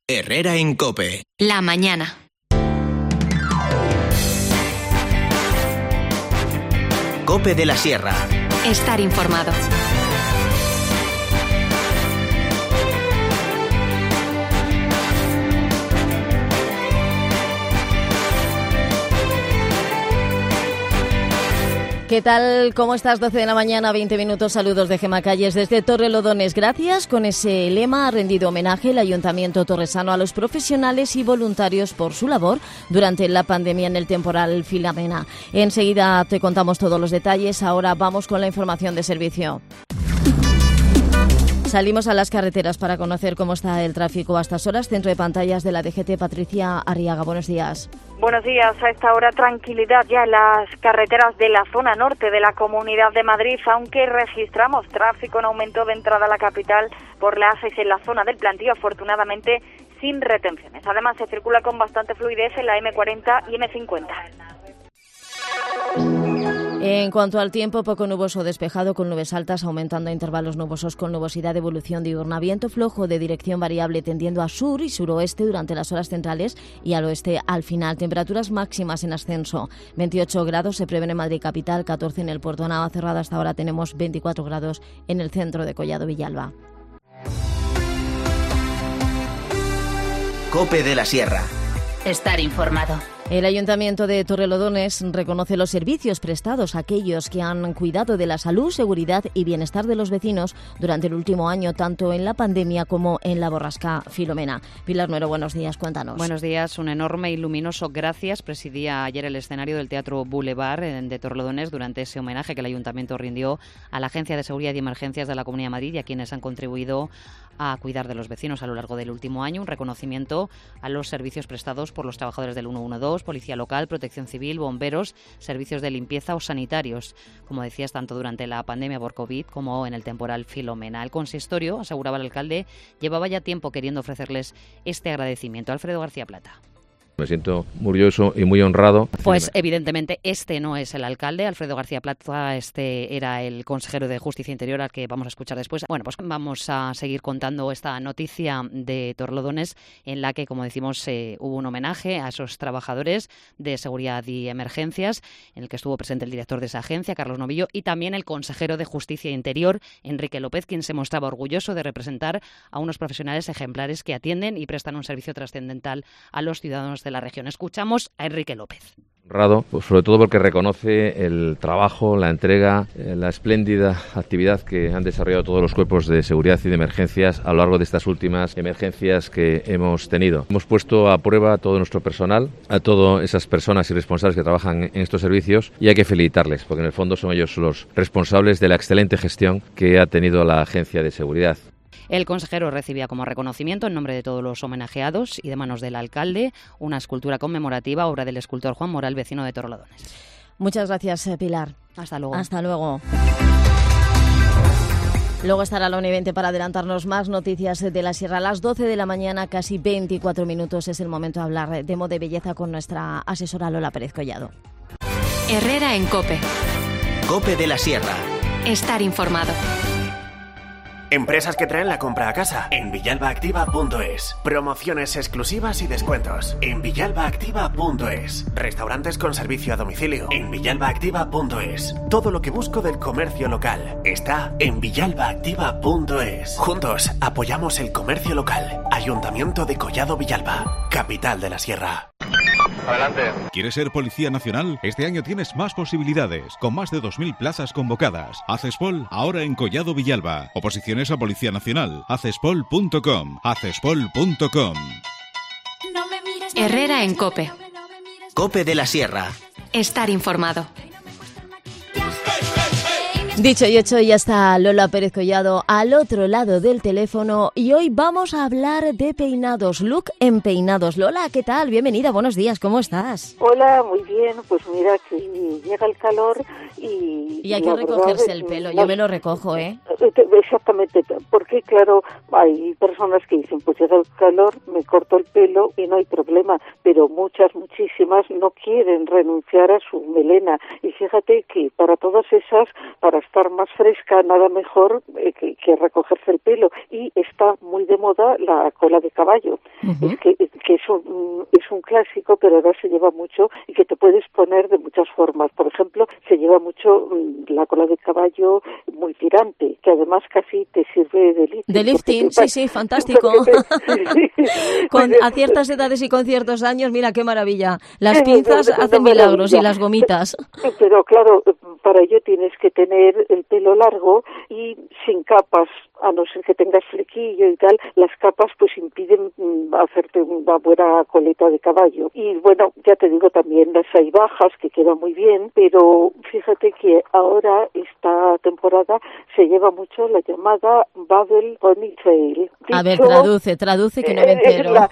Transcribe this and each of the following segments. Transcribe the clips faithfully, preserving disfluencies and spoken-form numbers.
Herrera en COPE. La mañana. COPE de la Sierra. Estar informado. ¿Qué tal? ¿Cómo estás? doce de la mañana, veinte minutos. Saludos de Gemma Calles desde Torrelodones. Gracias. Con ese lema ha rendido homenaje el Ayuntamiento torresano a los profesionales y voluntarios por su labor durante la pandemia en el temporal Filomena. Enseguida te contamos todos los detalles. Ahora vamos con la información de servicio. Salimos a las carreteras para conocer cómo está el tráfico a estas horas. Centro de pantallas de la D G T, Patricia Arriaga. Buenos días. Buenos días. A esta hora tranquilidad ya en las carreteras de la zona norte de la Comunidad de Madrid, aunque registramos tráfico en aumento de entrada a la capital por la A seis en la zona del Plantío, afortunadamente sin retenciones. Además se circula con bastante fluidez en la eme cuarenta y eme cincuenta. En cuanto al tiempo, poco nuboso despejado con nubes altas, aumentando a intervalos nubosos con nubosidad de evolución diurna. Viento flojo de dirección variable tendiendo a sur y suroeste durante las horas centrales y al oeste al final. Temperaturas máximas en ascenso. veintiocho grados se prevén en Madrid capital, catorce en el Puerto Navacerrada. Hasta ahora tenemos veinticuatro grados en el centro de Collado Villalba. COPE de la Sierra. Estar informado. El Ayuntamiento de Torrelodones reconoce los servicios prestados a aquellos que han cuidado de la salud, seguridad y bienestar de los vecinos durante el último año, tanto en la pandemia como en la borrasca Filomena. Pilar Nuero, buenos días, cuéntanos. Buenos días, un enorme y luminoso gracias. Presidía ayer el escenario del Teatro Boulevard de Torrelodones durante ese homenaje que el Ayuntamiento rindió a la Agencia de Seguridad y Emergencias de la Comunidad de Madrid y a quienes han contribuido a cuidar de los vecinos a lo largo del último año. Un reconocimiento a los servicios prestados por los trabajadores del ciento doce, Policía Local, Protección Civil, bomberos, servicios de limpieza o sanitarios, como decías, tanto durante la pandemia por COVID como en el temporal Filomena. El consistorio, aseguraba el alcalde, llevaba ya tiempo queriendo ofrecerles este agradecimiento. Alfredo García Plata. Me siento muy orgulloso y muy honrado. Pues evidentemente este no es el alcalde, Alfredo García Plata, este era el consejero de Justicia Interior al que vamos a escuchar después. Bueno, pues vamos a seguir contando esta noticia de Torrelodones en la que, como decimos, eh, hubo un homenaje a esos trabajadores de seguridad y emergencias, en el que estuvo presente el director de esa agencia, Carlos Novillo, y también el consejero de Justicia Interior, Enrique López, quien se mostraba orgulloso de representar a unos profesionales ejemplares que atienden y prestan un servicio trascendental a los ciudadanos de la región. Escuchamos a Enrique López. Honrado, pues sobre todo porque reconoce el trabajo, la entrega, eh, la espléndida actividad que han desarrollado todos los cuerpos de seguridad y de emergencias a lo largo de estas últimas emergencias que hemos tenido. Hemos puesto a prueba a todo nuestro personal, a todas esas personas y responsables que trabajan en estos servicios, y hay que felicitarles, porque en el fondo son ellos los responsables de la excelente gestión que ha tenido la Agencia de Seguridad. El consejero recibía como reconocimiento, en nombre de todos los homenajeados y de manos del alcalde, una escultura conmemorativa, obra del escultor Juan Moral, vecino de Torrelodones. Muchas gracias, Pilar. Hasta luego. Hasta luego. Luego estará la una y veinte para adelantarnos más noticias de la Sierra. A las doce de la mañana, casi veinticuatro minutos, es el momento de hablar de moda y belleza con nuestra asesora Lola Pérez Collado. Herrera en COPE. COPE de la Sierra. Estar informado. Empresas que traen la compra a casa en villalba activa punto es. Promociones exclusivas y descuentos en villalba activa punto es. Restaurantes con servicio a domicilio en villalba activa punto es. Todo lo que busco del comercio local está en villalba activa punto es. Juntos apoyamos el comercio local. Ayuntamiento de Collado Villalba, capital de la Sierra. Adelante. ¿Quieres ser Policía Nacional? Este año tienes más posibilidades, con más de dos mil plazas convocadas. Acespol, ahora en Collado Villalba. Oposiciones a Policía Nacional. acespol punto com. acespol punto com. Herrera en COPE. COPE de la Sierra. Estar informado. Dicho y hecho, ya está Lola Pérez Collado al otro lado del teléfono y hoy vamos a hablar de peinados, look en peinados. Lola, ¿qué tal? Bienvenida, buenos días, ¿cómo estás? Hola, muy bien, pues mira que llega el calor y... Y hay que recogerse el pelo, yo me lo recojo, ¿eh? Exactamente, porque claro, hay personas que dicen, pues llega el calor, me corto el pelo y no hay problema, pero muchas, muchísimas no quieren renunciar a su melena. Y fíjate que para todas esas, para estar más fresca, nada mejor eh, que, que recogerse el pelo. Y está muy de moda la cola de caballo, uh-huh. es que, que es, un, es un clásico, pero ahora se lleva mucho y que te puedes poner de muchas formas. Por ejemplo, se lleva mucho la cola de caballo muy tirante, que además casi te sirve de lifting. De lifting, sí, sí, fantástico. Te... Con, a ciertas edades y con ciertos años, mira qué maravilla. Las pinzas de, de, de, hacen milagros y las gomitas. Pero claro, para ello tienes que tener el pelo largo y sin capas, a no ser que tengas flequillo y tal. Las capas pues impiden mm, hacerte una buena coleta de caballo. Y bueno, ya te digo, también las hay bajas, que quedan muy bien, pero fíjate que ahora, esta temporada, se lleva mucho la llamada Bubble Ponytail. Dicho, a ver, traduce, traduce que no me entero. La,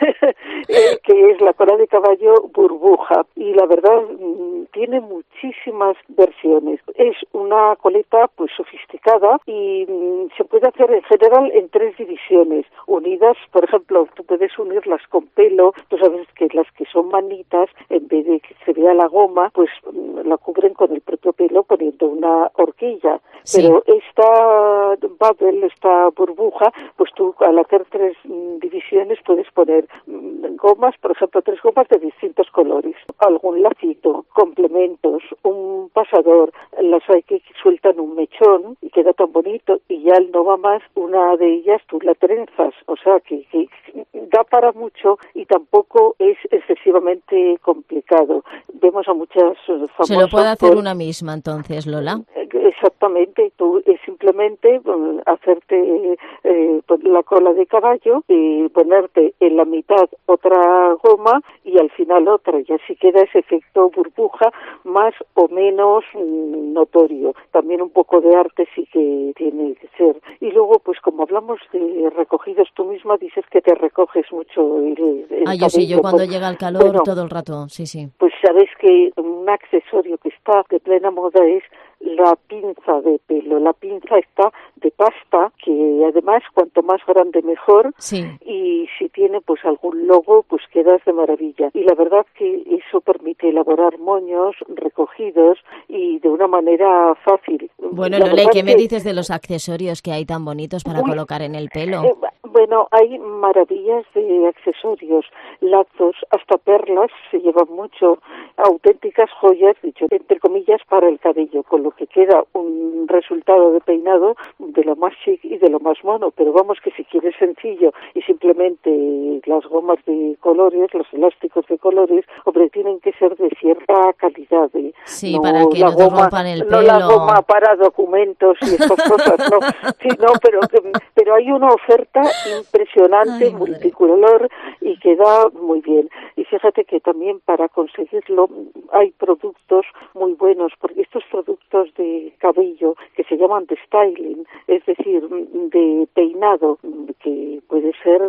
que es la cola de caballo burbuja. Y la verdad, tiene muchísimas versiones. Es una coleta pues sofisticada y mm, se puede hacer en general en tres divisiones. Unidas, por ejemplo, tú puedes unirlas con pelo. Tú sabes que las que son manitas, en vez de que se vea la goma, pues la cubren con el propio pelo poniendo una horquilla. Sí. Pero esta bubble, esta burbuja, pues tú al hacer tres mm, divisiones puedes poner mm, gomas, por ejemplo, tres gomas de distintos colores, algún lacito, complementos, un pasador. Las hay que sueltan un mechón y queda tan bonito, y ya no va más, una de ellas tú la trenzas, o sea que, que da para mucho y tampoco es excesivamente complicado. Vemos a muchas famosas... Se lo puede hacer por... una misma entonces, Lola. Exactamente, tú es simplemente bueno, hacerte eh, la cola de caballo y ponerte en la mitad otra goma y al final otra, y así queda ese efecto burbuja más o menos mm, notorio. También un poco de arte sí que tiene que ser. Y luego, pues como hablamos de recogidos, tú misma dices que te recoges mucho el, el Ah, yo cabello, sí, yo cuando pues, llega el calor bueno, todo el rato, sí, sí. Pues sabes que un accesorio que está de plena moda es la pinza de pelo. La pinza está de pasta, que además cuanto más grande mejor, sí. Y si tiene pues algún logo, pues quedas de maravilla. Y la verdad que eso permite elaborar moños recogidos y de una manera fácil. Bueno, Lola, ¿y qué me dices de los accesorios que hay tan bonitos para Uy, colocar en el pelo? Eh, bueno, hay maravillas de accesorios, lazos, hasta perlas, se llevan mucho, auténticas joyas, dicho entre comillas, para el cabello, con lo que queda un resultado de peinado de lo más chic y de lo más mono. Pero vamos, que si quieres sencillo y simplemente las gomas de colores, los elásticos de colores, hombre, tienen que ser de cierta calidad. De, sí, no para que no te rompan el pelo. No la goma para documentos y estas cosas, no. Sí, no, pero, pero hay una oferta impresionante, Ay, multicolor, y queda muy bien. Y fíjate que también para conseguirlo hay productos muy buenos, porque estos productos de cabello que se llaman de styling, es decir, de peinado, que puede ser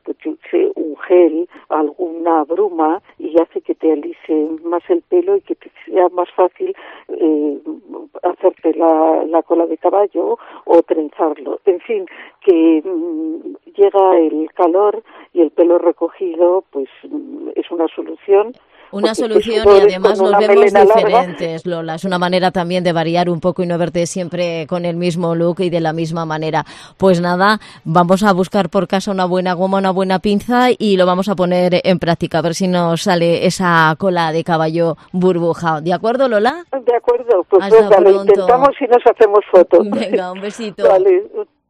un gel, alguna bruma, y hace que te alise más el pelo y que te sea más fácil eh, hacerte la, la cola de caballo o trenzarlo. En fin, que mmm, llega el calor y el pelo recogido, pues mmm, es una solución. Una solución y además nos vemos diferentes, larga. Lola. Es una manera también de variar un poco y no verte siempre con el mismo look y de la misma manera. Pues nada, vamos a buscar por casa una buena goma, una buena pinza y lo vamos a poner en práctica, a ver si nos sale esa cola de caballo burbuja. ¿De acuerdo, Lola? De acuerdo, pues venga, lo intentamos y nos hacemos fotos. Venga, un besito. Vale.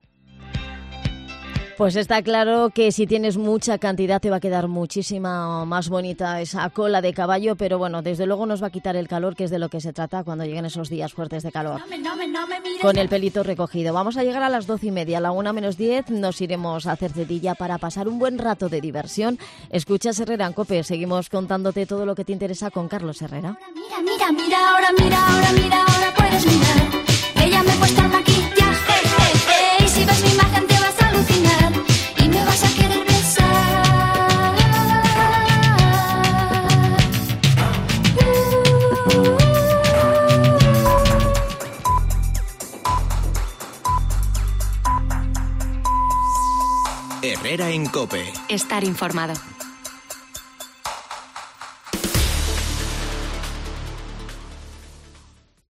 Pues está claro que si tienes mucha cantidad te va a quedar muchísima más bonita esa cola de caballo, pero bueno, desde luego nos va a quitar el calor, que es de lo que se trata cuando lleguen esos días fuertes de calor. No me, no me, no me Con el pelito recogido. Vamos a llegar a las doce y media, a la una menos diez nos iremos a hacer cedilla para pasar un buen rato de diversión. Escuchas Herrera en COPE, seguimos contándote todo lo que te interesa con Carlos Herrera. Mira, mira, mira, ahora mira, ahora mira, ahora puedes mirar. Ella me ha puesto el maquillaje, hey, hey, si ves mi imagen te vas a alucinar. Herrera en COPE. Estar informado.